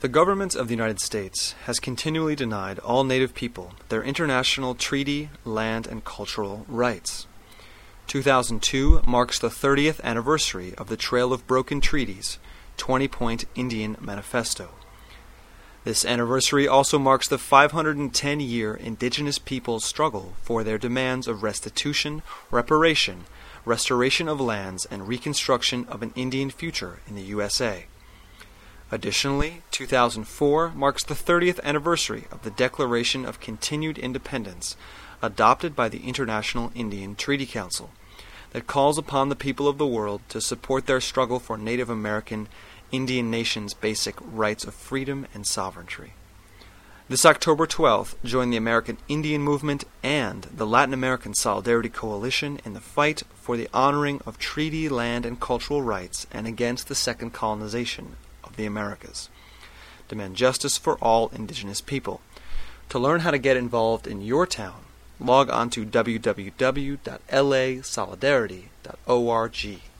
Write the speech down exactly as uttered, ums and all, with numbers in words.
The government of the United States has continually denied all Native people their international treaty, land, and cultural rights. two thousand two marks the thirtieth anniversary of the Trail of Broken Treaties, twenty-point Indian Manifesto. This anniversary also marks the five hundred ten year Indigenous peoples' struggle for their demands of restitution, reparation, restoration of lands, and reconstruction of an Indian future in the U S A. Additionally, two thousand four marks the thirtieth anniversary of the Declaration of Continued Independence, adopted by the International Indian Treaty Council, that calls upon the people of the world to support their struggle for Native American Indian nations' basic rights of freedom and sovereignty. This October twelfth, join the American Indian Movement and the Latin American Solidarity Coalition in the fight for the honoring of treaty, land, and cultural rights and against the second colonization of the Americas. Demand justice for all Indigenous people. To learn how to get involved in your town, log on to w w w dot l a solidarity dot org.